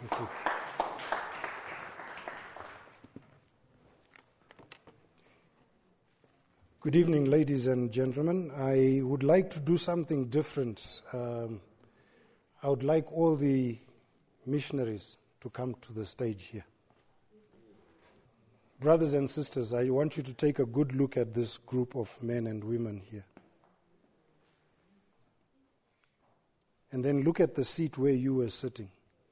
Thank you. Good evening, ladies and gentlemen. I would like to do something different. I would like all the missionaries to come to the stage here. Brothers and sisters, I want you to take a good look at this group of men and women here. And then look at the seat where you were sitting.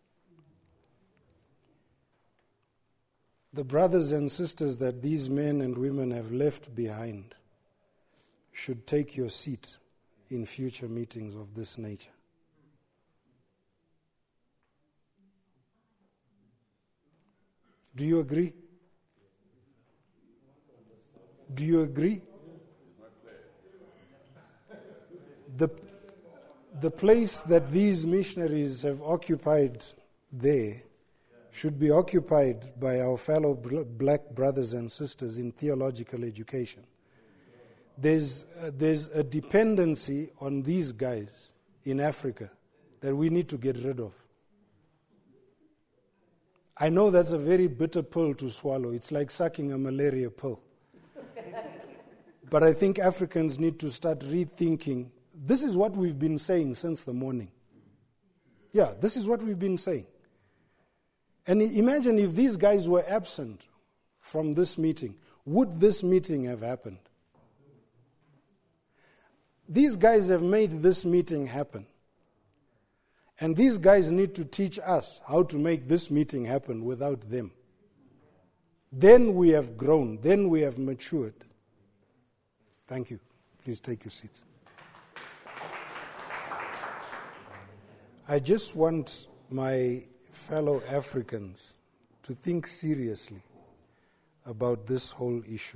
The brothers and sisters that these men and women have left behind should take your seat in future meetings of this nature. Do you agree? Do you agree? The place that these missionaries have occupied there should be occupied by our fellow black brothers and sisters in theological education. There's a dependency on these guys in Africa that we need to get rid of. I know that's a very bitter pill to swallow. It's like sucking a malaria pill. But I think Africans need to start rethinking. This is what we've been saying since the morning. Yeah, this is what we've been saying. And imagine if these guys were absent from this meeting. Would this meeting have happened? These guys have made this meeting happen. And these guys need to teach us how to make this meeting happen without them. Then we have grown. Then we have matured. Thank you. Please take your seats. I just want my fellow Africans to think seriously about this whole issue.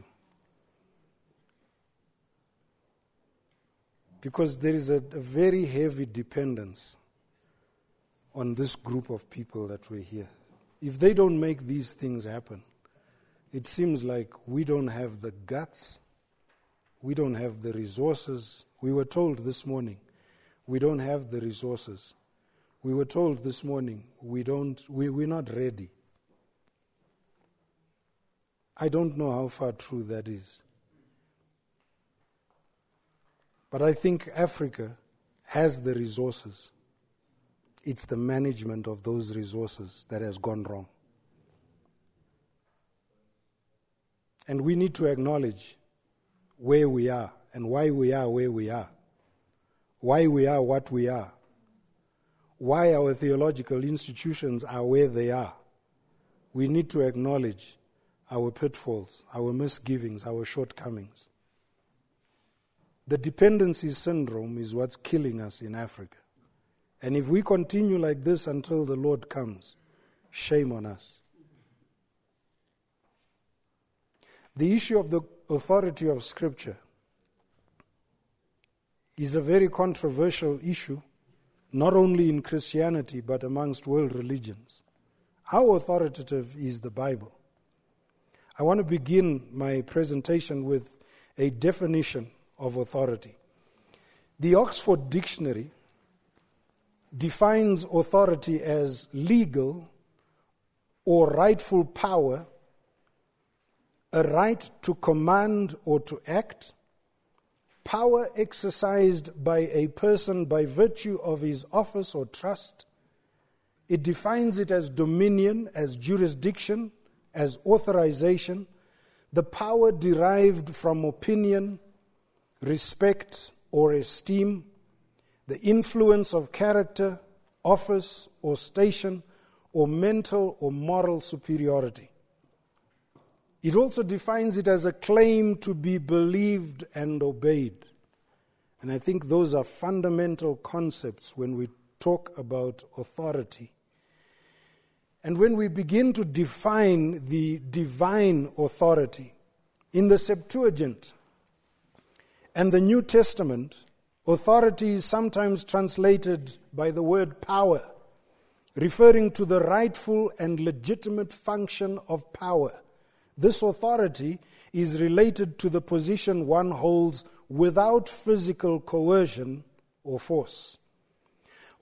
Because there is a very heavy dependence on this group of people that we're here. If they don't make these things happen, it seems like we don't have the guts, we don't have the resources. We were told this morning, we don't have the resources. We were told this morning, we're not ready. I don't know how far true that is. But I think Africa has the resources. It's the management of those resources that has gone wrong. And we need to acknowledge where we are and why we are where we are. Why we are what we are. Why our theological institutions are where they are. We need to acknowledge our pitfalls, our misgivings, our shortcomings. The dependency syndrome is what's killing us in Africa. And if we continue like this until the Lord comes, shame on us. The issue of the authority of Scripture is a very controversial issue, not only in Christianity, but amongst world religions. How authoritative is the Bible? I want to begin my presentation with a definition of authority. The Oxford Dictionary defines authority as legal or rightful power, a right to command or to act, power exercised by a person by virtue of his office or trust. It defines it as dominion, as jurisdiction, as authorization, the power derived from opinion, respect or esteem, the influence of character, office or station, or mental or moral superiority. It also defines it as a claim to be believed and obeyed. And I think those are fundamental concepts when we talk about authority. And when we begin to define the divine authority, in the Septuagint and the New Testament, authority is sometimes translated by the word power, referring to the rightful and legitimate function of power. This authority is related to the position one holds without physical coercion or force.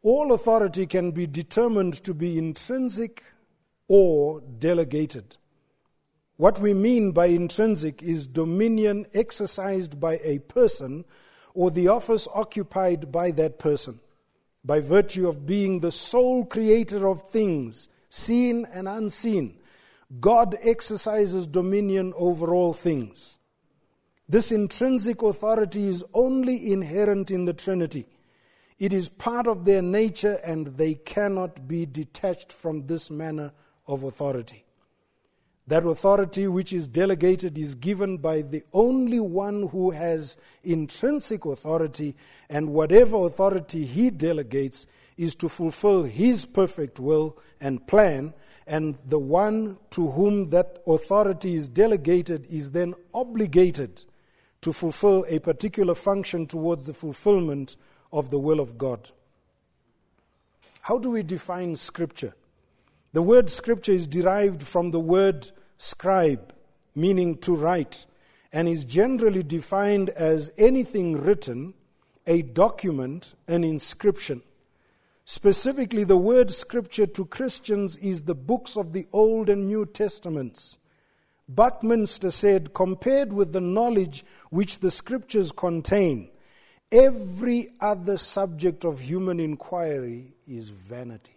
All authority can be determined to be intrinsic or delegated. What we mean by intrinsic is dominion exercised by a person or the office occupied by that person, by virtue of being the sole creator of things, seen and unseen. God exercises dominion over all things. This intrinsic authority is only inherent in the Trinity. It is part of their nature, and they cannot be detached from this manner of authority. That authority which is delegated is given by the only one who has intrinsic authority, and whatever authority he delegates is to fulfill his perfect will and plan, and the one to whom that authority is delegated is then obligated to fulfill a particular function towards the fulfillment of the will of God. How do we define Scripture? The word Scripture is derived from the word scribe, meaning to write, and is generally defined as anything written, a document, an inscription. Specifically, the word Scripture to Christians is the books of the Old and New Testaments. Buckminster said, compared with the knowledge which the Scriptures contain, every other subject of human inquiry is vanity.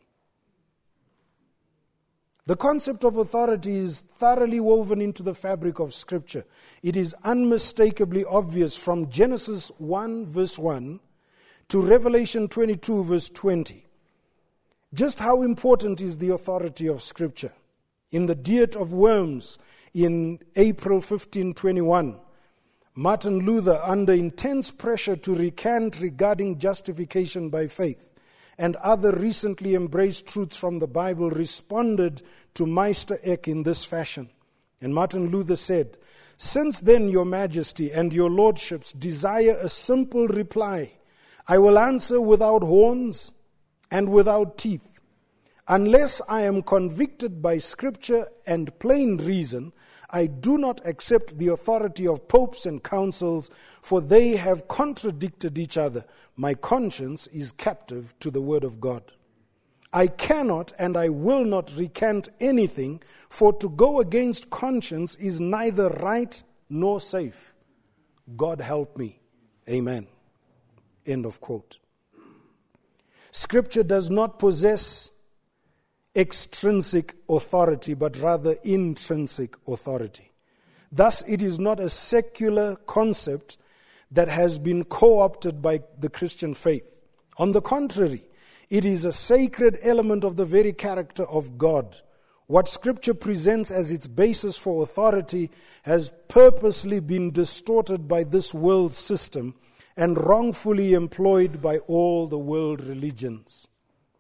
The concept of authority is thoroughly woven into the fabric of Scripture. It is unmistakably obvious from Genesis 1 verse 1 to Revelation 22 verse 20. Just how important is the authority of Scripture? In the Diet of Worms in April 1521, Martin Luther, under intense pressure to recant regarding justification by faith and other recently embraced truths from the Bible, responded to Meister Eck in this fashion. And Martin Luther said, "Since then, your majesty and your lordships desire a simple reply, I will answer without horns and without teeth. Unless I am convicted by Scripture and plain reason, I do not accept the authority of popes and councils, for they have contradicted each other. My conscience is captive to the word of God. I cannot and I will not recant anything, for to go against conscience is neither right nor safe. God help me. Amen." End of quote. Scripture does not possess extrinsic authority, but rather intrinsic authority. Thus, it is not a secular concept that has been co-opted by the Christian faith. On the contrary, it is a sacred element of the very character of God. What Scripture presents as its basis for authority has purposely been distorted by this world system and wrongfully employed by all the world religions.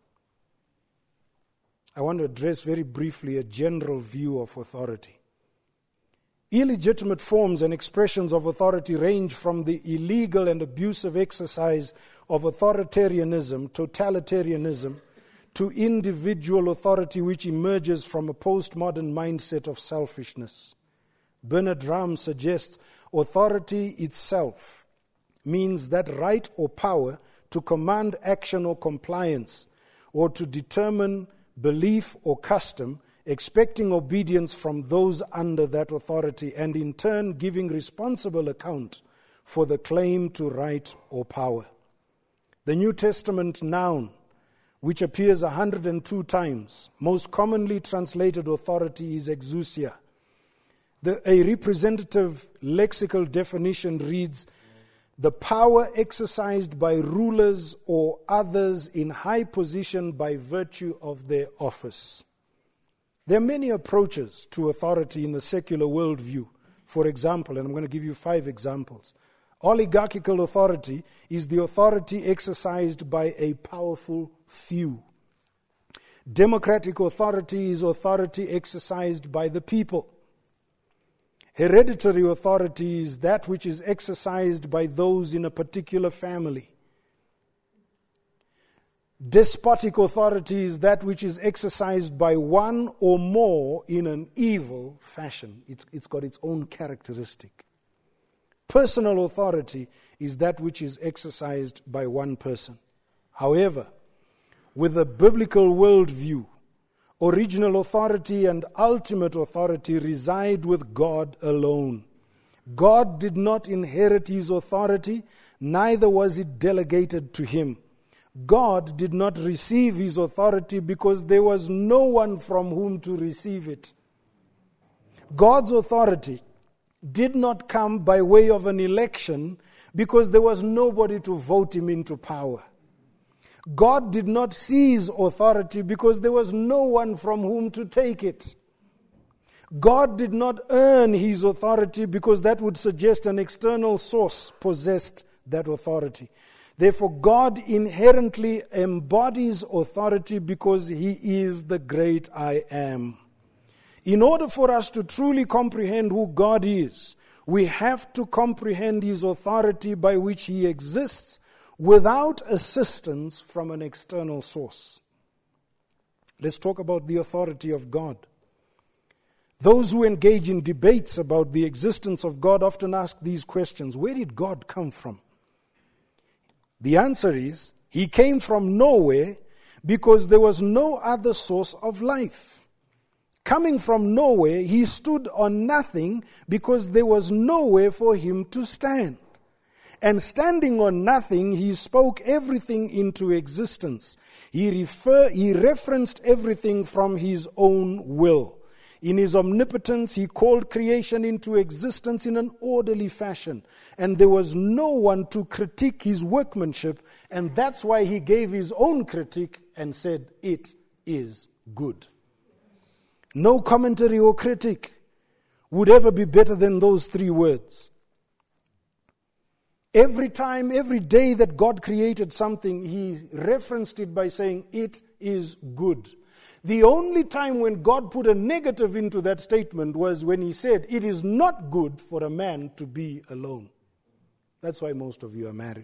I want to address very briefly a general view of authority. Illegitimate forms and expressions of authority range from the illegal and abusive exercise of authoritarianism, totalitarianism, to individual authority which emerges from a postmodern mindset of selfishness. Bernard Ramm suggests authority itself means that right or power to command action or compliance, or to determine belief or custom, expecting obedience from those under that authority, and in turn giving responsible account for the claim to right or power. The New Testament noun, which appears 102 times, most commonly translated authority, is exousia. A representative lexical definition reads, the power exercised by rulers or others in high position by virtue of their office. There are many approaches to authority in the secular worldview. For example, and I'm going to give you 5 examples. Oligarchical authority is the authority exercised by a powerful few. Democratic authority is authority exercised by the people. Hereditary authority is that which is exercised by those in a particular family. Despotic authority is that which is exercised by one or more in an evil fashion. It's got its own characteristic. Personal authority is that which is exercised by one person. However, with a biblical worldview, original authority and ultimate authority reside with God alone. God did not inherit his authority, neither was it delegated to him. God did not receive his authority because there was no one from whom to receive it. God's authority did not come by way of an election because there was nobody to vote him into power. God did not seize authority because there was no one from whom to take it. God did not earn his authority because that would suggest an external source possessed that authority. Therefore, God inherently embodies authority because he is the great I am. In order for us to truly comprehend who God is, we have to comprehend his authority by which he exists without assistance from an external source. Let's talk about the authority of God. Those who engage in debates about the existence of God often ask these questions. Where did God come from? The answer is, he came from nowhere because there was no other source of life. Coming from nowhere, he stood on nothing because there was nowhere for him to stand. And standing on nothing, he spoke everything into existence. He referenced everything from his own will. In his omnipotence, he called creation into existence in an orderly fashion. And there was no one to critique his workmanship. And that's why he gave his own critique and said, it is good. No commentary or critique would ever be better than those three words. Every time, every day that God created something, he referenced it by saying, it is good. The only time when God put a negative into that statement was when he said, it is not good for a man to be alone. That's why most of you are married.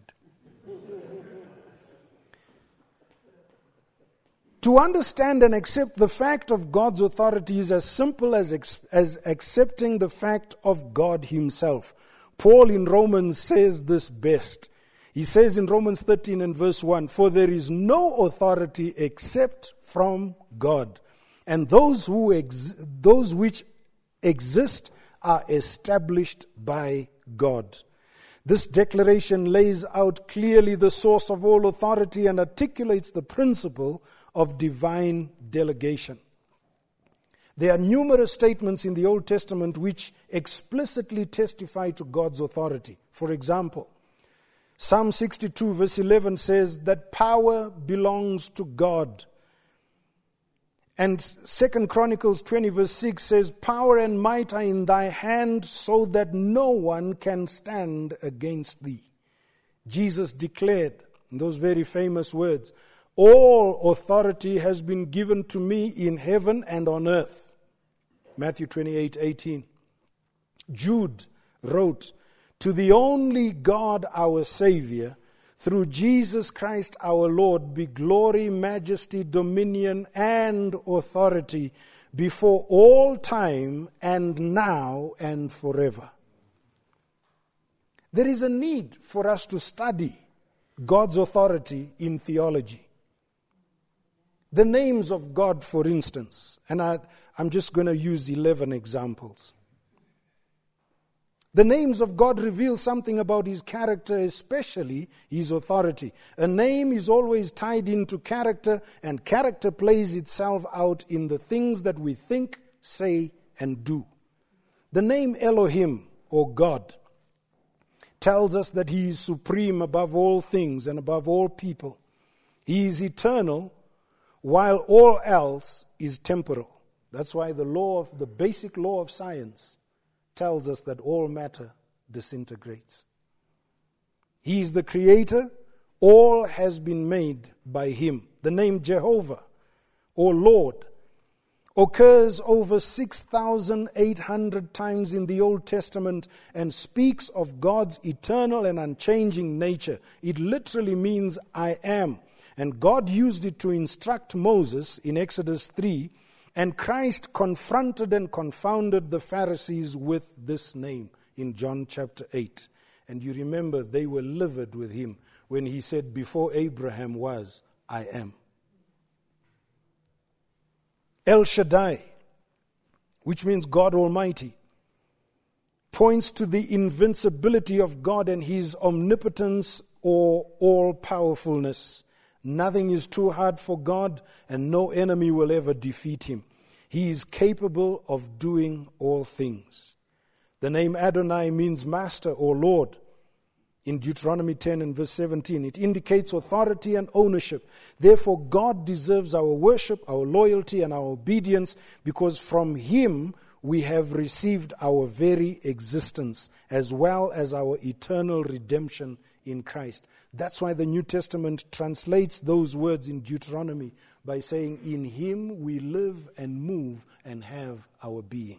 To understand and accept the fact of God's authority is as simple as accepting the fact of God himself. Paul in Romans says this best. He says in Romans 13 and verse 1, for there is no authority except from God, and those which exist are established by God. This declaration lays out clearly the source of all authority and articulates the principle of divine delegation. There are numerous statements in the Old Testament which explicitly testify to God's authority. For example, Psalm 62 verse 11 says that power belongs to God. And 2 Chronicles 20 verse 6 says, power and might are in thy hand, so that no one can stand against thee. Jesus declared in those very famous words, all authority has been given to me in heaven and on earth. Matthew 28:18. Jude wrote, to the only God our Savior, through Jesus Christ our Lord, be glory, majesty, dominion, and authority before all time and now and forever. There is a need for us to study God's authority in theology. The names of God, for instance, and I'm just going to use 11 examples. The names of God reveal something about his character, especially his authority. A name is always tied into character, and character plays itself out in the things that we think, say, and do. The name Elohim, or God, tells us that he is supreme above all things and above all people. He is eternal, while all else is temporal. That's why the basic law of science tells us that all matter disintegrates. He is the creator. All has been made by him. The name Jehovah or Lord occurs over 6,800 times in the Old Testament and speaks of God's eternal and unchanging nature. It literally means I am. And God used it to instruct Moses in Exodus 3, and Christ confronted and confounded the Pharisees with this name in John chapter 8. And you remember they were livid with him when he said, before Abraham was, I am. El Shaddai, which means God Almighty, points to the invincibility of God and His omnipotence or all-powerfulness. Nothing is too hard for God, and no enemy will ever defeat Him. He is capable of doing all things. The name Adonai means master or Lord. In Deuteronomy 10 and verse 17, it indicates authority and ownership. Therefore, God deserves our worship, our loyalty, and our obedience, because from Him we have received our very existence, as well as our eternal redemption in Christ. That's why the New Testament translates those words in Deuteronomy by saying, in Him we live and move and have our being.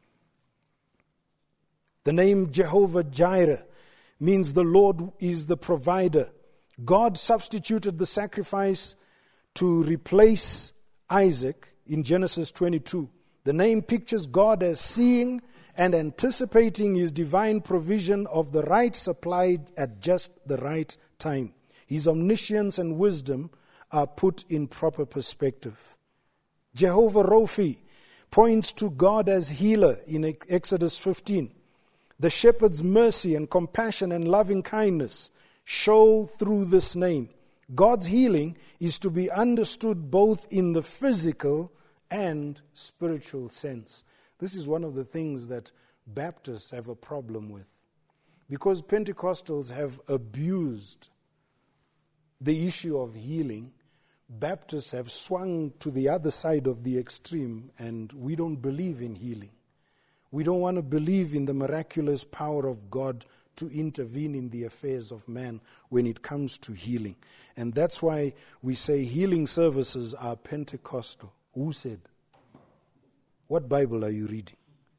The name Jehovah Jireh means the Lord is the provider. God substituted the sacrifice to replace Isaac in Genesis 22. The name pictures God as seeing and anticipating His divine provision of the right supply at just the right time. His omniscience and wisdom are put in proper perspective. Jehovah Rophi points to God as healer in Exodus 15. The shepherd's mercy and compassion and loving kindness show through this name. God's healing is to be understood both in the physical and spiritual sense. This is one of the things that Baptists have a problem with, because Pentecostals have abused the issue of healing. Baptists have swung to the other side of the extreme, and we don't believe in healing. We don't want to believe in the miraculous power of God to intervene in the affairs of man when it comes to healing. And that's why we say healing services are Pentecostal. Who said? What Bible are you reading?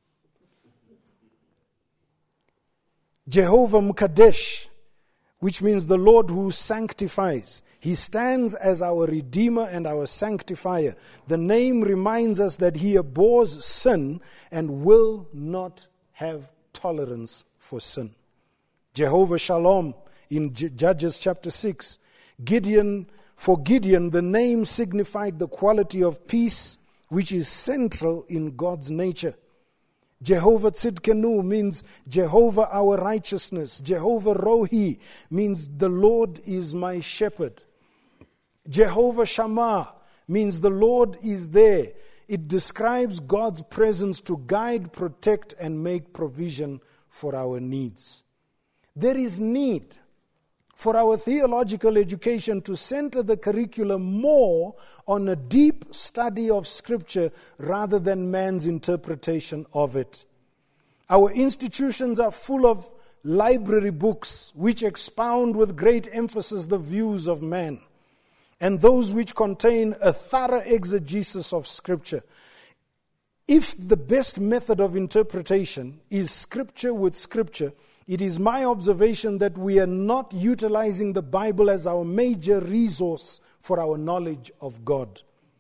Jehovah Mkadesh, which means the Lord who sanctifies. He stands as our Redeemer and our Sanctifier. The name reminds us that He abhors sin and will not have tolerance for sin. Jehovah Shalom in Judges chapter 6. For Gideon, the name signified the quality of peace which is central in God's nature. Jehovah Tzidkenu means Jehovah our righteousness. Jehovah Rohi means the Lord is my shepherd. Jehovah Shammah means the Lord is there. It describes God's presence to guide, protect, and make provision for our needs. There is need for our theological education to center the curriculum more on a deep study of Scripture rather than man's interpretation of it. Our institutions are full of library books which expound with great emphasis the views of man, and those which contain a thorough exegesis of Scripture. If the best method of interpretation is Scripture with Scripture, it is my observation that we are not utilizing the Bible as our major resource for our knowledge of God.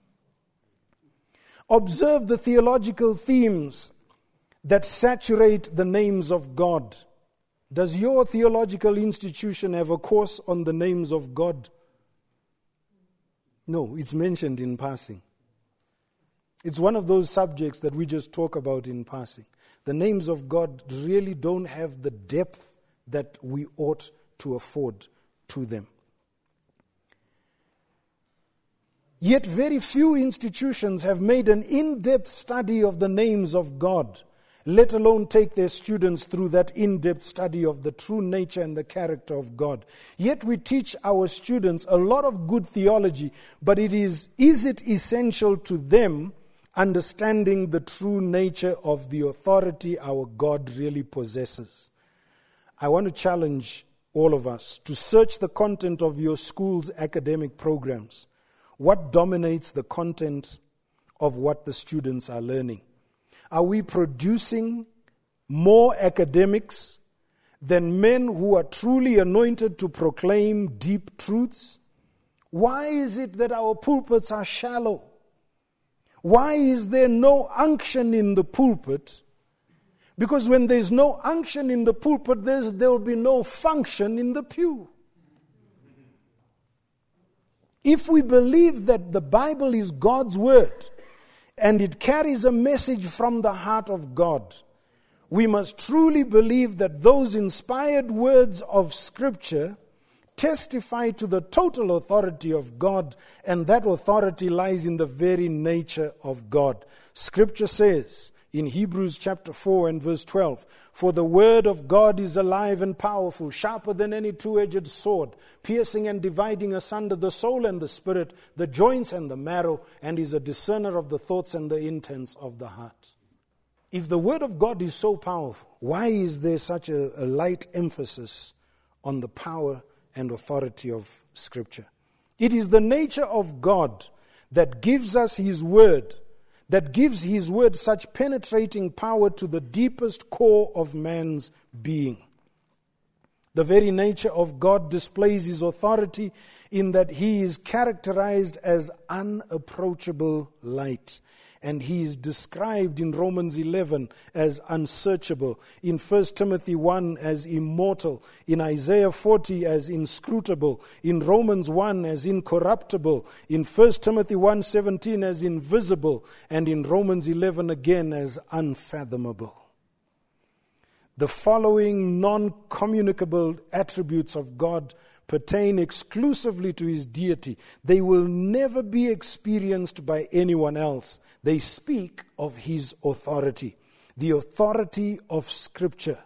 Observe the theological themes that saturate the names of God. Does your theological institution have a course on the names of God? No, it's mentioned in passing. It's one of those subjects that we just talk about in passing. The names of God really don't have the depth that we ought to afford to them. Yet very few institutions have made an in-depth study of the names of God, let alone take their students through that in-depth study of the true nature and the character of God. Yet we teach our students a lot of good theology, but is it essential to them understanding the true nature of the authority our God really possesses? I want to challenge all of us to search the content of your school's academic programs. What dominates the content of what the students are learning? Are we producing more academics than men who are truly anointed to proclaim deep truths? Why is it that our pulpits are shallow? Why is there no unction in the pulpit? Because when there's no unction in the pulpit, there will be no function in the pew. If we believe that the Bible is God's word, and it carries a message from the heart of God. We must truly believe that those inspired words of Scripture testify to the total authority of God, and that authority lies in the very nature of God. Scripture says in Hebrews chapter 4 and verse 12, "For the word of God is alive and powerful, sharper than any two-edged sword, piercing and dividing asunder the soul and the spirit, the joints and the marrow, and is a discerner of the thoughts and the intents of the heart." If the word of God is so powerful, why is there such a light emphasis on the power and authority of Scripture? It is the nature of God that gives us His word, that gives His word such penetrating power to the deepest core of man's being. The very nature of God displays His authority in that He is characterized as unapproachable light. And He is described in Romans 11 as unsearchable, in 1 Timothy 1 as immortal, in Isaiah 40 as inscrutable, in Romans 1 as incorruptible, in 1 Timothy 1:17 as invisible, and in Romans 11 again as unfathomable. The following non-communicable attributes of God pertain exclusively to His deity. They will never be experienced by anyone else. They speak of His authority, the authority of Scripture.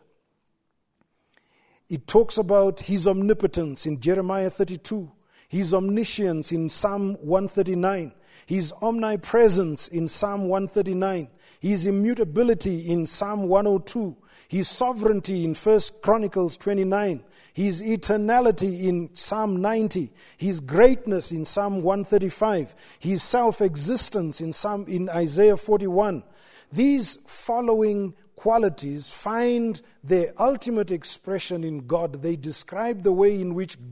It talks about His omnipotence in Jeremiah 32, His omniscience in Psalm 139, His omnipresence in Psalm 139, His immutability in Psalm 102, His sovereignty in 1 Chronicles 29, His eternality in Psalm 90, His greatness in Psalm 135, His self-existence in Isaiah 41. These following qualities find their ultimate expression in God. They describe the way in which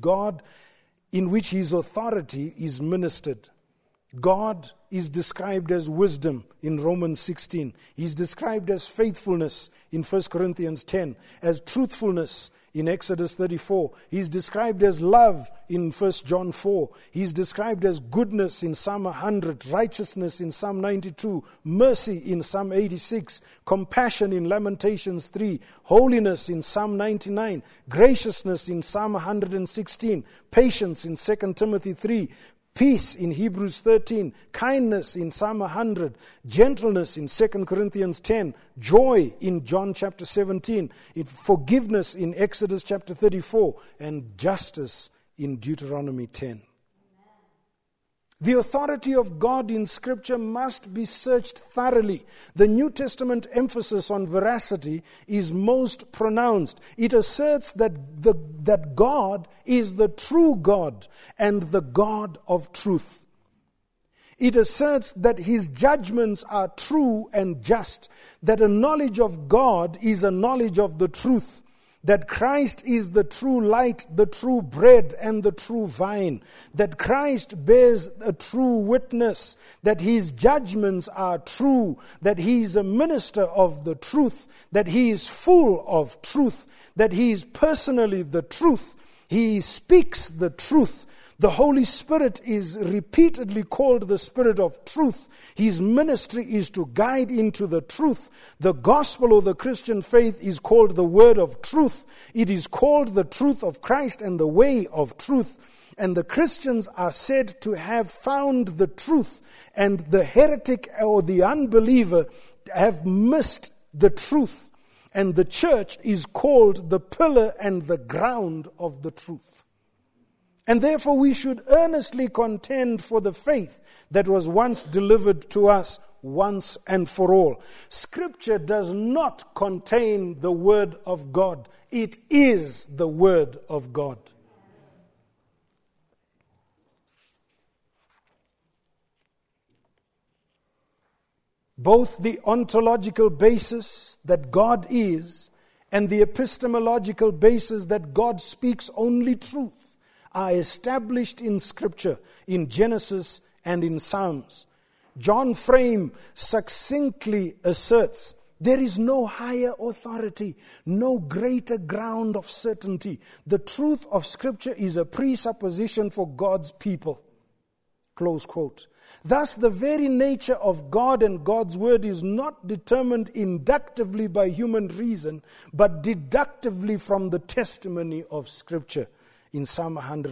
His authority is ministered. God is described as wisdom in Romans 16. He's described as faithfulness in 1 Corinthians 10, as truthfulness in Exodus 34. He's described as love in 1 John 4. He's described as goodness in Psalm 100, righteousness in Psalm 92, mercy in Psalm 86, compassion in Lamentations 3, holiness in Psalm 99, graciousness in Psalm 116, patience in 2 Timothy 3, peace in Hebrews 13, kindness in Psalm 100, gentleness in 2 Corinthians 10, joy in John chapter 17, forgiveness in Exodus chapter 34, and justice in Deuteronomy 10. The authority of God in Scripture must be searched thoroughly. The New Testament emphasis on veracity is most pronounced. It asserts that God is the true God and the God of truth. It asserts that His judgments are true and just, that a knowledge of God is a knowledge of the truth, that Christ is the true light, the true bread, and the true vine, that Christ bears a true witness, that His judgments are true, that He is a minister of the truth, that He is full of truth, that He is personally the truth, He speaks the truth. The Holy Spirit is repeatedly called the Spirit of truth. His ministry is to guide into the truth. The gospel or the Christian faith is called the word of truth. It is called the truth of Christ and the way of truth. And the Christians are said to have found the truth, and the heretic or the unbeliever have missed the truth. And the church is called the pillar and the ground of the truth. And therefore we should earnestly contend for the faith that was once delivered to us once and for all. Scripture does not contain the Word of God. It is the Word of God. Both the ontological basis that God is and the epistemological basis that God speaks only truth are established in Scripture, in Genesis and in Psalms. John Frame succinctly asserts, there is no higher authority, no greater ground of certainty. The truth of Scripture is a presupposition for God's people. Close quote. Thus, the very nature of God and God's word is not determined inductively by human reason, but deductively from the testimony of Scripture in Psalm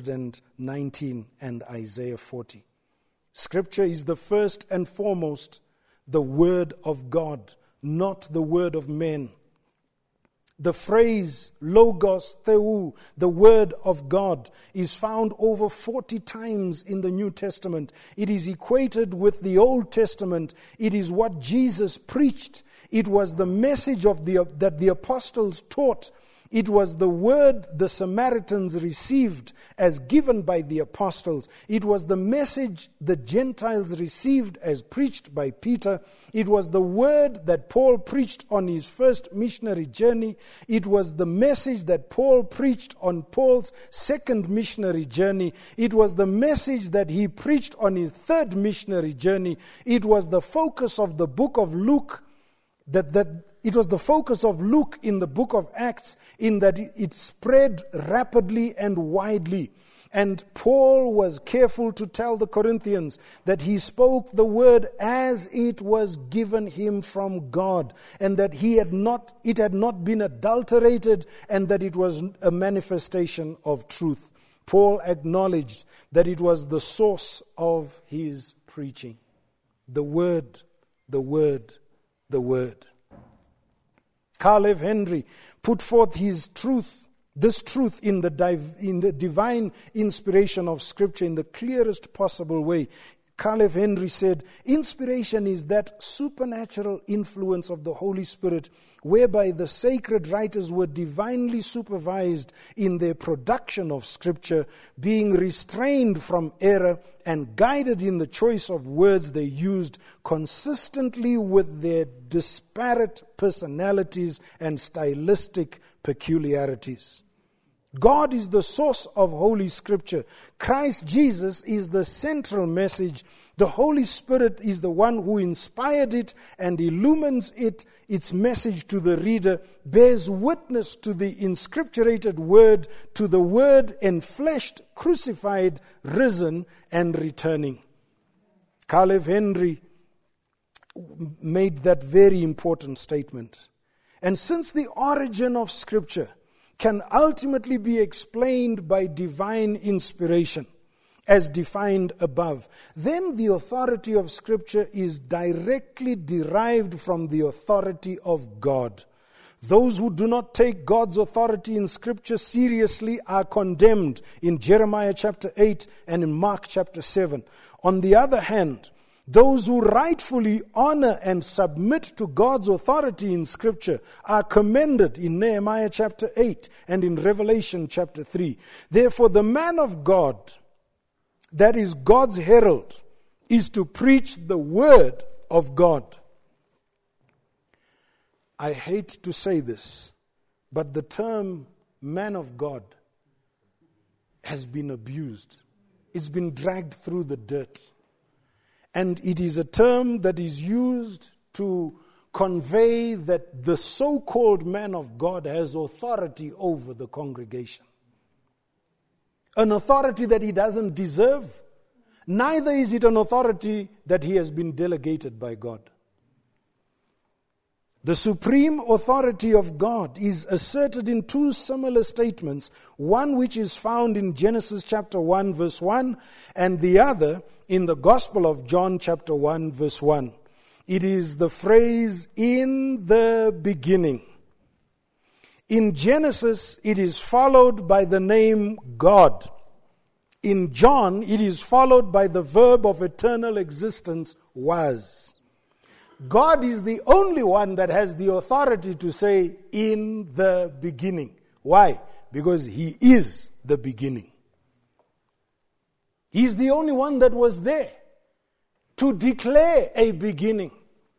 119 and Isaiah 40. Scripture is the first and foremost the word of God, not the word of men. The phrase logos theou, the word of God, is found over 40 times in the New Testament. It is equated with the Old Testament. It is what Jesus preached. It was the message that the apostles taught. It was the word the Samaritans received as given by the apostles. It was the message the Gentiles received as preached by Peter. It was the word that Paul preached on his first missionary journey. It was the message that Paul preached on Paul's second missionary journey. It was the message that he preached on his third missionary journey. It was the focus of the book of Luke, it was the focus of Luke in the book of Acts, in that it spread rapidly and widely. And Paul was careful to tell the Corinthians that he spoke the word as it was given him from God, and that it had not been adulterated, and that it was a manifestation of truth. Paul acknowledged that it was the source of his preaching. The word, the word, the word. Carl F. Henry put forth this truth in the divine inspiration of Scripture in the clearest possible way. Carl F. Henry said, inspiration is that supernatural influence of the Holy Spirit whereby the sacred writers were divinely supervised in their production of Scripture, being restrained from error and guided in the choice of words they used consistently with their disparate personalities and stylistic peculiarities. God is the source of Holy Scripture. Christ Jesus is the central message. The Holy Spirit is the one who inspired it and illumines it. Its message to the reader bears witness to the inscripturated word, to the word enfleshed, crucified, risen, and returning. Carl F. Henry made that very important statement. And since the origin of Scripture can ultimately be explained by divine inspiration, as defined above, then the authority of Scripture is directly derived from the authority of God. Those who do not take God's authority in Scripture seriously are condemned in Jeremiah chapter 8 and in Mark chapter 7. On the other hand, those who rightfully honor and submit to God's authority in Scripture are commended in Nehemiah chapter 8 and in Revelation chapter 3. Therefore, the man of God, that is God's herald, is to preach the word of God. I hate to say this, but the term man of God has been abused. It's been dragged through the dirt. And it is a term that is used to convey that the so-called man of God has authority over the congregation. An authority that he doesn't deserve. Neither is it an authority that he has been delegated by God. The supreme authority of God is asserted in two similar statements, one which is found in Genesis chapter 1 verse 1 and the other in the Gospel of John chapter 1 verse 1. It is the phrase, in the beginning. In Genesis, it is followed by the name God. In John, it is followed by the verb of eternal existence, was. God is the only one that has the authority to say, in the beginning. Why? Because He is the beginning. He's the only one that was there to declare a beginning.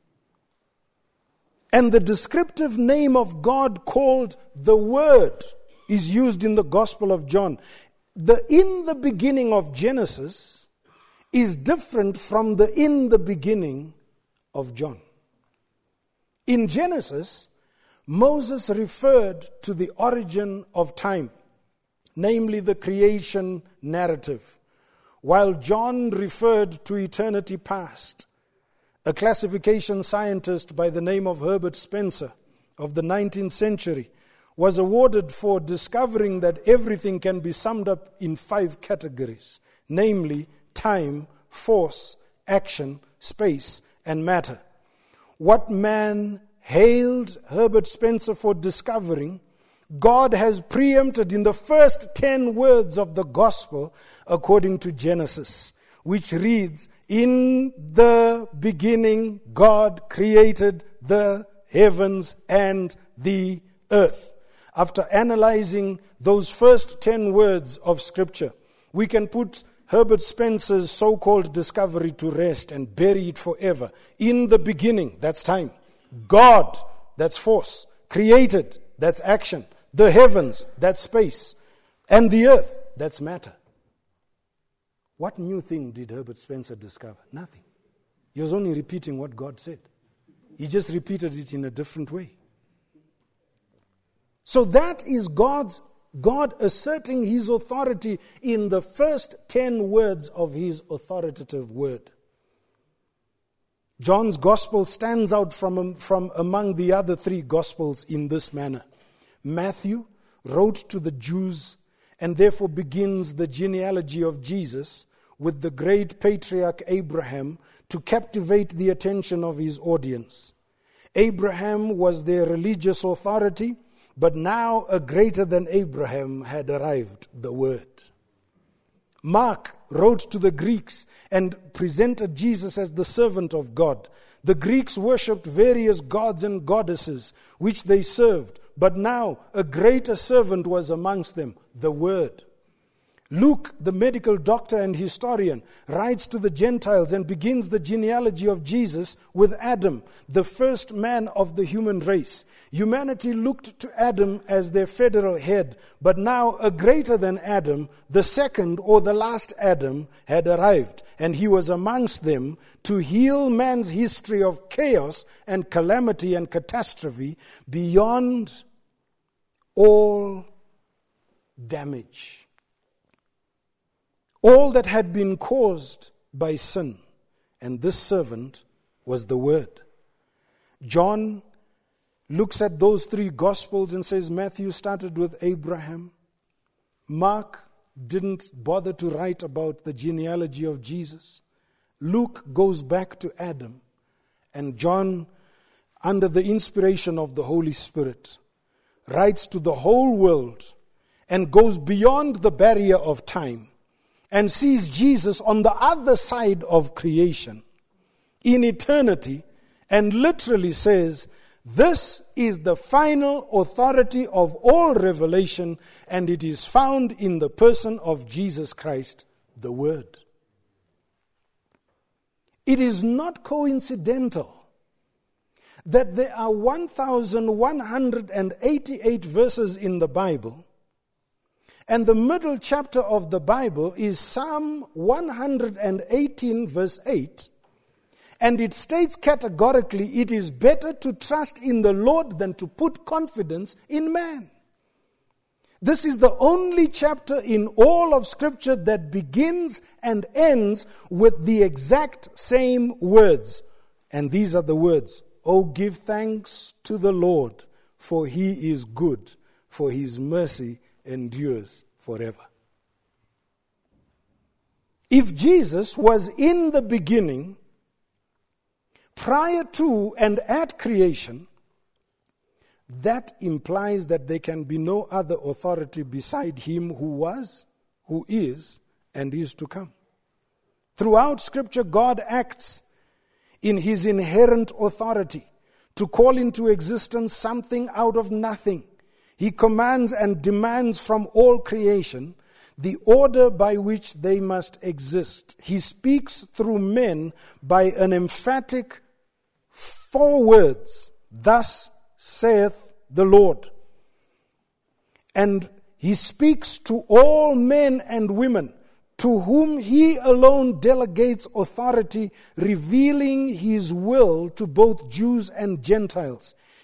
And the descriptive name of God called the Word is used in the Gospel of John. The in the beginning of Genesis is different from the in the beginning of John. In Genesis, Moses referred to the origin of time, namely the creation narrative. while John referred to eternity past. A classification scientist by the name of Herbert Spencer of the 19th century was awarded for discovering that everything can be summed up in 5 categories, namely time, force, action, space, and matter. What man hailed Herbert Spencer for discovering, God has preempted in the first 10 words of the gospel according to Genesis, which reads, "In the beginning God created the heavens and the earth." After analyzing those first 10 words of Scripture, we can put Herbert Spencer's so-called discovery to rest and bury it forever. In the beginning, that's time. God, that's force. Created, that's action. The heavens, that's space. And the earth, that's matter. What new thing did Herbert Spencer discover? Nothing. He was only repeating what God said. He just repeated it in a different way. So that is God asserting his authority in the first 10 words of his authoritative word. John's gospel stands out from among the other 3 gospels in this manner. Matthew wrote to the Jews and therefore begins the genealogy of Jesus with the great patriarch Abraham to captivate the attention of his audience. Abraham was their religious authority, but now a greater than Abraham had arrived, the Word. Mark wrote to the Greeks and presented Jesus as the servant of God. The Greeks worshipped various gods and goddesses which they served, but now a greater servant was amongst them, the Word. Luke, the medical doctor and historian, writes to the Gentiles and begins the genealogy of Jesus with Adam, the first man of the human race. Humanity looked to Adam as their federal head, but now a greater than Adam, the second or the last Adam, had arrived, and he was amongst them to heal man's history of chaos and calamity and catastrophe beyond all damage. All that had been caused by sin, and this servant was the Word. John looks at those 3 gospels and says Matthew started with Abraham. Mark didn't bother to write about the genealogy of Jesus. Luke goes back to Adam. And John, under the inspiration of the Holy Spirit, writes to the whole world and goes beyond the barrier of time and sees Jesus on the other side of creation in eternity and literally says, this is the final authority of all revelation, and it is found in the person of Jesus Christ, the Word. It is not coincidental that there are 1,188 verses in the Bible, and the middle chapter of the Bible is Psalm 118 verse 8, and it states categorically, it is better to trust in the Lord than to put confidence in man. This is the only chapter in all of Scripture that begins and ends with the exact same words. And these are the words, "Oh, give thanks to the Lord, for He is good, for His mercy endures forever." If Jesus was in the beginning, prior to and at creation, that implies that there can be no other authority beside Him who was, who is, and is to come. Throughout Scripture, God acts in His inherent authority to call into existence something out of nothing. He commands and demands from all creation the order by which they must exist. He speaks through men by an emphatic 4 words, "Thus saith the Lord." And He speaks to all men and women to whom He alone delegates authority, revealing His will to both Jews and Gentiles.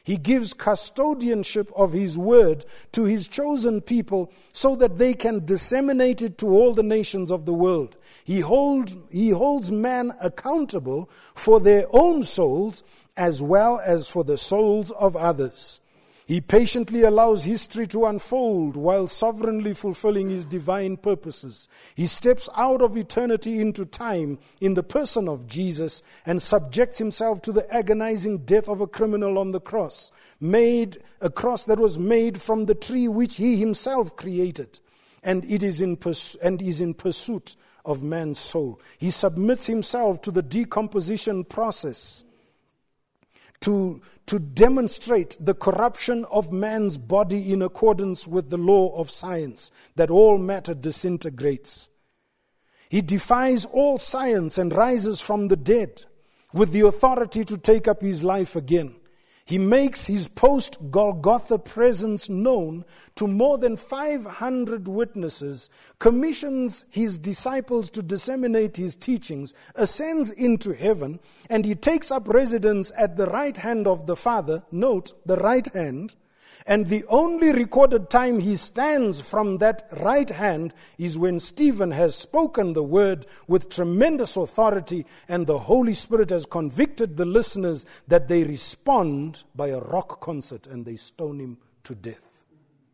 He gives custodianship of His word to His chosen people so that they can disseminate it to all the nations of the world. He holds man accountable for their own souls as well as for the souls of others. He patiently allows history to unfold while sovereignly fulfilling His divine purposes. He steps out of eternity into time in the person of Jesus and subjects Himself to the agonizing death of a criminal on the cross, a cross that was made from the tree which He Himself created, and is in pursuit of man's soul. He submits Himself to the decomposition process to demonstrate the corruption of man's body in accordance with the law of science, that all matter disintegrates. He defies all science and rises from the dead with the authority to take up His life again. He makes His post-Golgotha presence known to more than 500 witnesses, commissions His disciples to disseminate His teachings, ascends into heaven, and He takes up residence at the right hand of the Father. Note, the right hand. And the only recorded time He stands from that right hand is when Stephen has spoken the word with tremendous authority and the Holy Spirit has convicted the listeners that they respond by a rock concert and they stone him to death.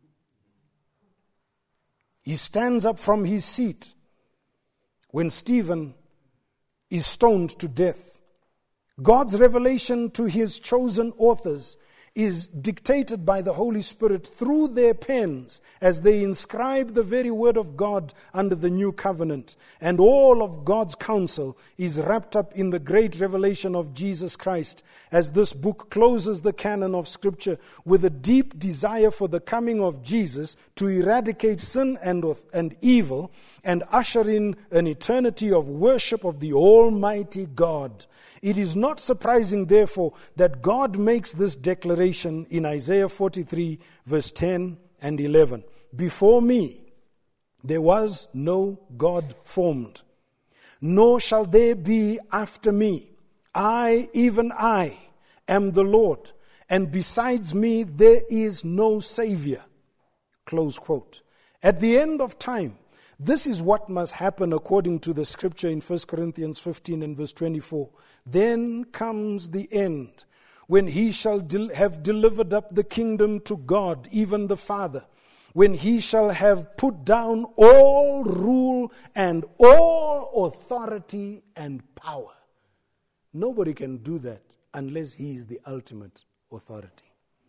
He stands up from his seat when Stephen is stoned to death. God's revelation to His chosen authors is dictated by the Holy Spirit through their pens as they inscribe the very word of God under the new covenant. And all of God's counsel is wrapped up in the great revelation of Jesus Christ, as this book closes the canon of Scripture with a deep desire for the coming of Jesus to eradicate sin and evil and usher in an eternity of worship of the Almighty God. It is not surprising, therefore, that God makes this declaration in Isaiah 43, verse 10 and 11. Before me there was no God formed, nor shall there be after me. I, even I, am the Lord, and besides me there is no Savior. Close quote. At the end of time, this is what must happen according to the Scripture in 1 Corinthians 15 and verse 24. Then comes the end, when He shall have delivered up the kingdom to God, even the Father, when He shall have put down all rule and all authority and power. Nobody can do that unless He is the ultimate authority.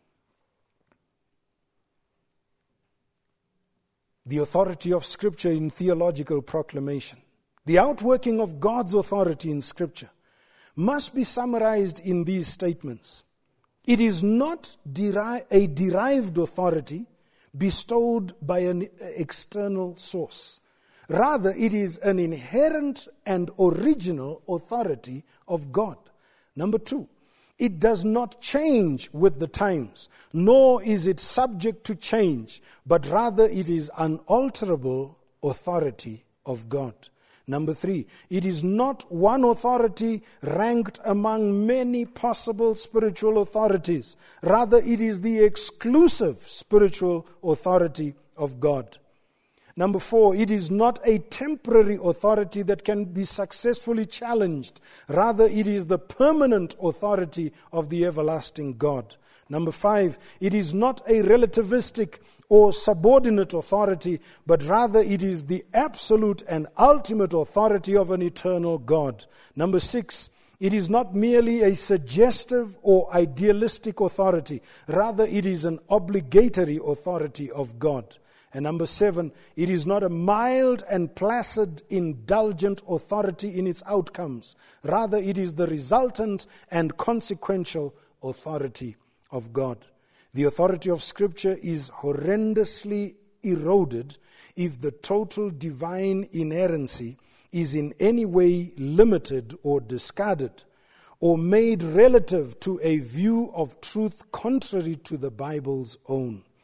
The authority of Scripture in theological proclamation. The outworking of God's authority in Scripture must be summarized in these statements. It is not a derived authority bestowed by an external source. Rather, it is an inherent and original authority of God. Number 2, it does not change with the times, nor is it subject to change, but rather it is unalterable authority of God. Number 3, it is not one authority ranked among many possible spiritual authorities. Rather, it is the exclusive spiritual authority of God. Number 4, it is not a temporary authority that can be successfully challenged. Rather, it is the permanent authority of the everlasting God. Number 5, it is not a relativistic or subordinate authority, but rather it is the absolute and ultimate authority of an eternal God. Number 6, it is not merely a suggestive or idealistic authority. Rather, it is an obligatory authority of God. And number 7, it is not a mild and placid, indulgent authority in its outcomes. Rather, it is the resultant and consequential authority of God. The authority of Scripture is horrendously eroded if the total divine inerrancy is in any way limited or discarded or made relative to a view of truth contrary to the Bible's own.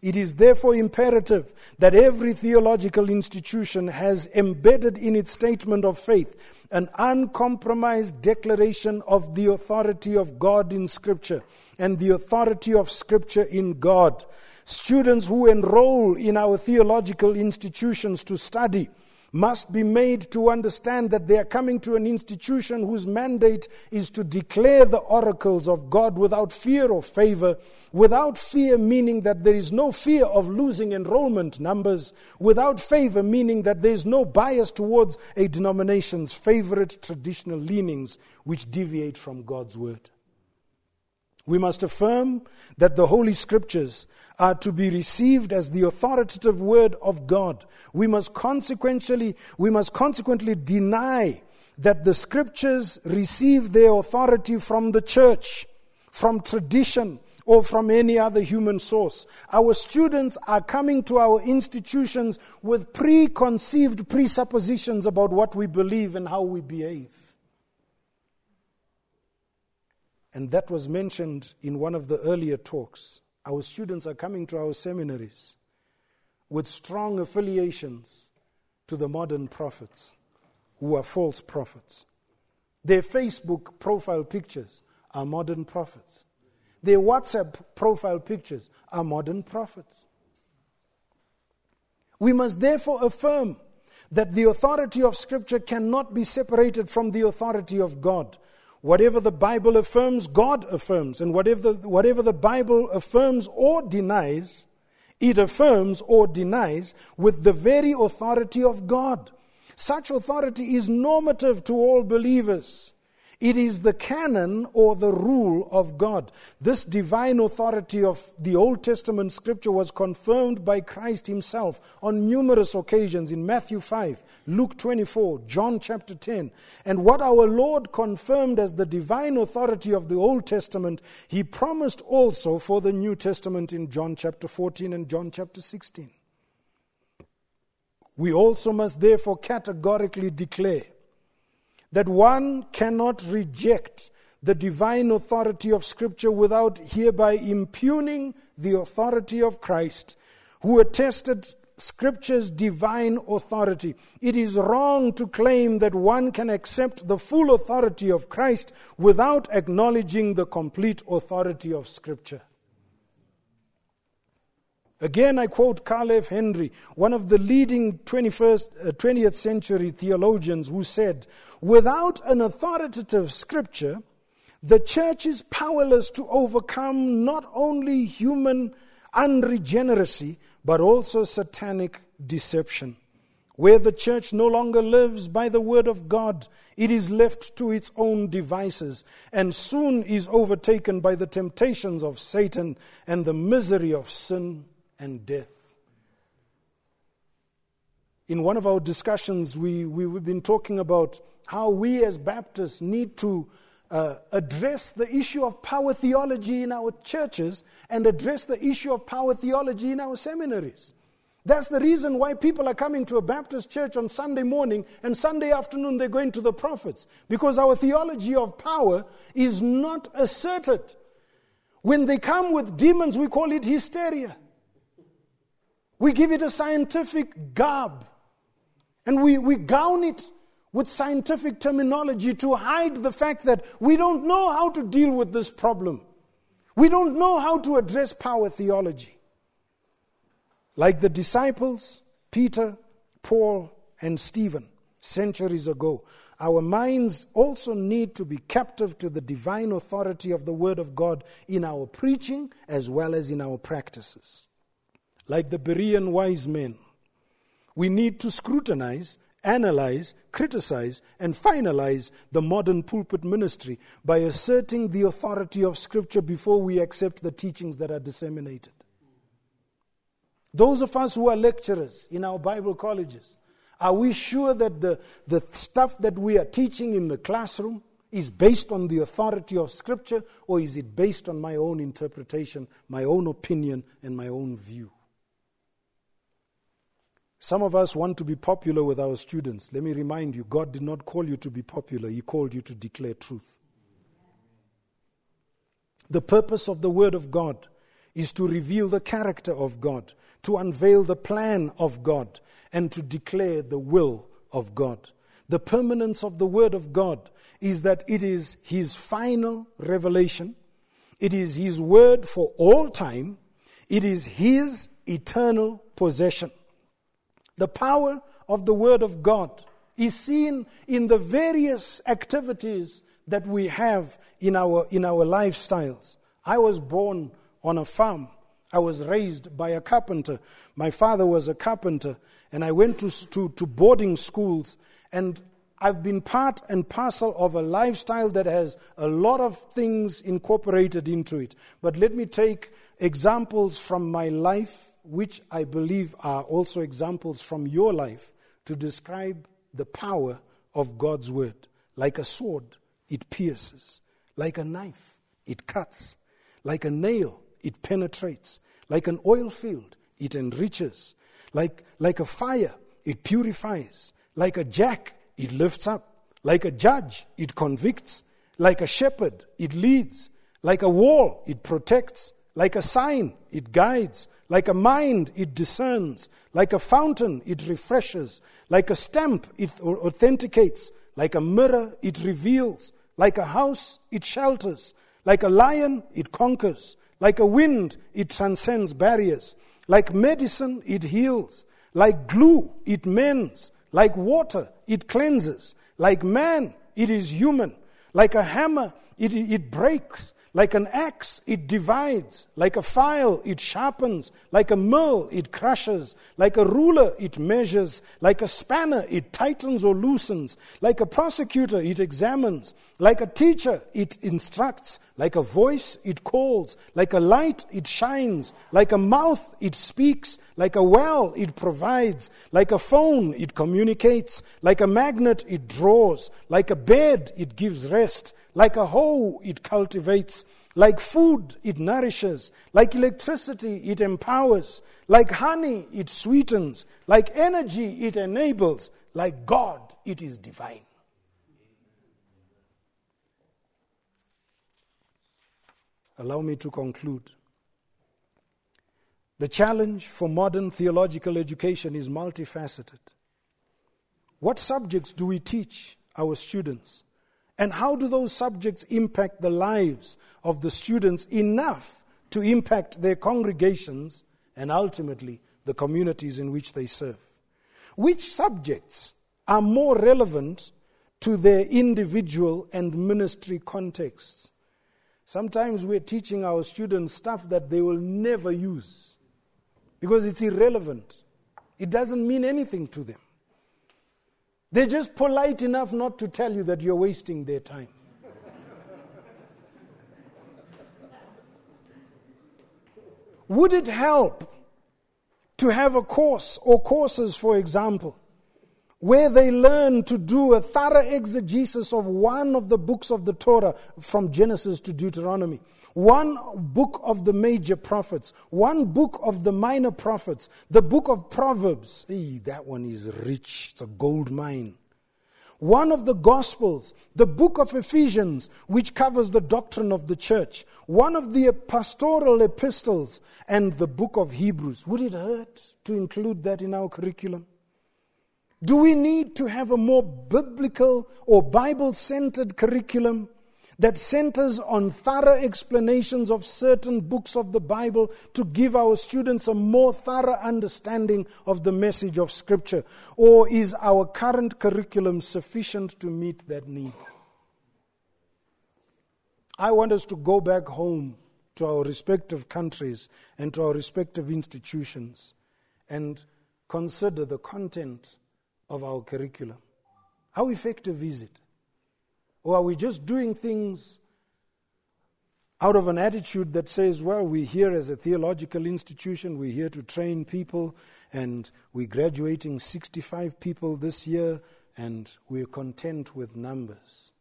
It is therefore imperative that every theological institution has embedded in its statement of faith an uncompromised declaration of the authority of God in Scripture and the authority of Scripture in God. Students who enroll in our theological institutions to study must be made to understand that they are coming to an institution whose mandate is to declare the oracles of God without fear or favor. Without fear meaning that there is no fear of losing enrollment numbers. Without favor meaning that there is no bias towards a denomination's favorite traditional leanings which deviate from God's word. We must affirm that the Holy Scriptures are to be received as the authoritative word of God. We must consequently deny that the Scriptures receive their authority from the church, from tradition, or from any other human source. Our students are coming to our institutions with preconceived presuppositions about what we believe and how we behave. And that was mentioned in one of the earlier talks. Our students are coming to our seminaries with strong affiliations to the modern prophets, who are false prophets. Their Facebook profile pictures are modern prophets. Their WhatsApp profile pictures are modern prophets. We must therefore affirm that the authority of Scripture cannot be separated from the authority of God. Whatever the Bible affirms, God affirms. And whatever the Bible affirms or denies, it affirms or denies with the very authority of God. Such authority is normative to all believers. It is the canon or the rule of God. This divine authority of the Old Testament Scripture was confirmed by Christ Himself on numerous occasions in Matthew 5, Luke 24, John chapter 10. And what our Lord confirmed as the divine authority of the Old Testament, He promised also for the New Testament in John chapter 14 and John chapter 16. We also must therefore categorically declare that one cannot reject the divine authority of Scripture without hereby impugning the authority of Christ, who attested Scripture's divine authority. It is wrong to claim that one can accept the full authority of Christ without acknowledging the complete authority of Scripture. Again, I quote Carl F. Henry, one of the leading 20th century theologians, who said, "Without an authoritative Scripture, the church is powerless to overcome not only human unregeneracy, but also satanic deception. Where the church no longer lives by the word of God, it is left to its own devices, and soon is overtaken by the temptations of Satan and the misery of sin and death." In one of our discussions, we've been talking about how we as Baptists need to address the issue of power theology in our churches and address the issue of power theology in our seminaries. That's the reason why people are coming to a Baptist church on Sunday morning and Sunday afternoon they're going to the prophets, because our theology of power is not asserted. When they come with demons, we call it hysteria. We give it a scientific garb, and we gown it with scientific terminology to hide the fact that we don't know how to deal with this problem. We don't know how to address power theology. Like the disciples, Peter, Paul, and Stephen, centuries ago, our minds also need to be captive to the divine authority of the Word of God in our preaching as well as in our practices. Like the Berean wise men, we need to scrutinize, analyze, criticize, and finalize the modern pulpit ministry by asserting the authority of Scripture before we accept the teachings that are disseminated. Those of us who are lecturers in our Bible colleges, are we sure that the stuff that we are teaching in the classroom is based on the authority of Scripture, or is it based on my own interpretation, my own opinion, and my own view? Some of us want to be popular with our students. Let me remind you, God did not call you to be popular. He called you to declare truth. The purpose of the Word of God is to reveal the character of God, to unveil the plan of God, and to declare the will of God. The permanence of the Word of God is that it is His final revelation. It is His word for all time. It is His eternal possession. The power of the Word of God is seen in the various activities that we have in our lifestyles. I was born on a farm. I was raised by a carpenter. My father was a carpenter, and I went to boarding schools, and I've been part and parcel of a lifestyle that has a lot of things incorporated into it. But let me take examples from my life, which I believe are also examples from your life, to describe the power of God's word. Like a sword, it pierces. Like a knife, it cuts. Like a nail, it penetrates. Like an oil field, it enriches. Like a fire, it purifies. Like a jack, it lifts up. Like a judge, it convicts. Like a shepherd, it leads. Like a wall, it protects. Like a sign, it guides. Like a mind, it discerns. Like a fountain, it refreshes. Like a stamp, it authenticates. Like a mirror, it reveals. Like a house, it shelters. Like a lion, it conquers. Like a wind, it transcends barriers. Like medicine, it heals. Like glue, it mends. Like water, it cleanses. Like man, it is human. Like a hammer, it breaks. Like an axe, it divides. Like a file, it sharpens. Like a mill, it crushes. Like a ruler, it measures. Like a spanner, it tightens or loosens. Like a prosecutor, it examines. Like a teacher, it instructs. Like a voice, it calls. Like a light, it shines. Like a mouth, it speaks. Like a well, it provides. Like a phone, it communicates. Like a magnet, it draws. Like a bed, it gives rest. Like a hoe, it cultivates. Like food, it nourishes. Like electricity, it empowers. Like honey, it sweetens. Like energy, it enables. Like God, it is divine. Allow me to conclude. The challenge for modern theological education is multifaceted. What subjects do we teach our students? And how do those subjects impact the lives of the students enough to impact their congregations and ultimately the communities in which they serve? Which subjects are more relevant to their individual and ministry contexts? Sometimes we're teaching our students stuff that they will never use because it's irrelevant. It doesn't mean anything to them. They're just polite enough not to tell you that you're wasting their time. Would it help to have a course or courses, for example, where they learn to do a thorough exegesis of one of the books of the Torah from Genesis to Deuteronomy, one book of the major prophets, one book of the minor prophets, the book of Proverbs? That one is rich. It's a gold mine. One of the Gospels, the book of Ephesians, which covers the doctrine of the church, one of the pastoral epistles, and the book of Hebrews. Would it hurt to include that in our curriculum? Do we need to have a more biblical or Bible-centered curriculum that centers on thorough explanations of certain books of the Bible to give our students a more thorough understanding of the message of Scripture? Or is our current curriculum sufficient to meet that need? I want us to go back home to our respective countries and to our respective institutions and consider the content of our curriculum. How effective is it? Or are we just doing things out of an attitude that says, well, we're here as a theological institution, we're here to train people, and we're graduating 65 people this year, and we're content with numbers?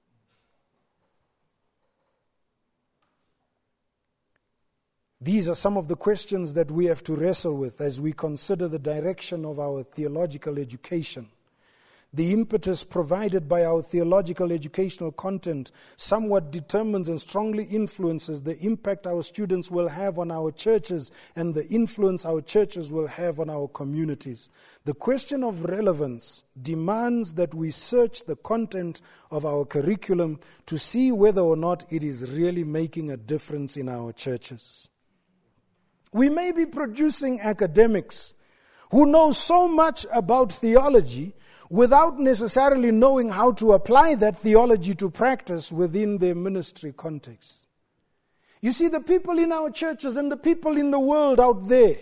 These are some of the questions that we have to wrestle with as we consider the direction of our theological education. The impetus provided by our theological educational content somewhat determines and strongly influences the impact our students will have on our churches and the influence our churches will have on our communities. The question of relevance demands that we search the content of our curriculum to see whether or not it is really making a difference in our churches. We may be producing academics who know so much about theology without necessarily knowing how to apply that theology to practice within their ministry context. You see, the people in our churches and the people in the world out there,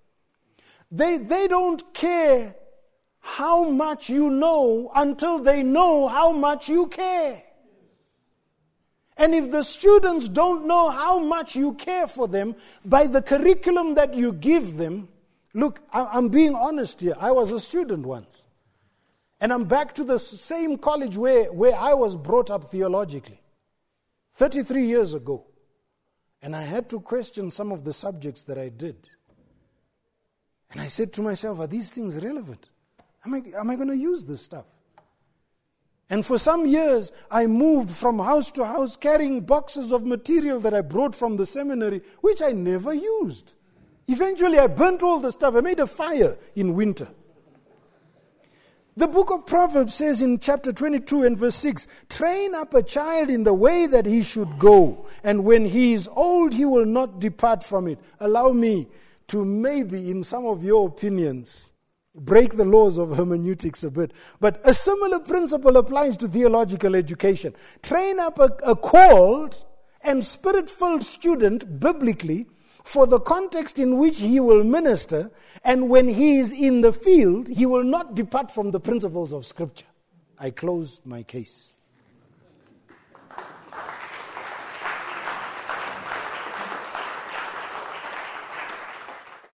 they don't care how much you know until they know how much you care. And if the students don't know how much you care for them by the curriculum that you give them, look, I'm being honest here. I was a student once. And I'm back to the same college where I was brought up theologically, 33 years ago. And I had to question some of the subjects that I did. And I said to myself, are these things relevant? Am I going to use this stuff? And for some years, I moved from house to house carrying boxes of material that I brought from the seminary, which I never used. Eventually, I burnt all the stuff. I made a fire in winter. The book of Proverbs says in chapter 22 and verse 6, train up a child in the way that he should go, and when he is old, he will not depart from it. Allow me to maybe, in some of your opinions, break the laws of hermeneutics a bit. But a similar principle applies to theological education. Train up a called and spirit-filled student biblically for the context in which he will minister, and when he is in the field, he will not depart from the principles of Scripture. I close my case.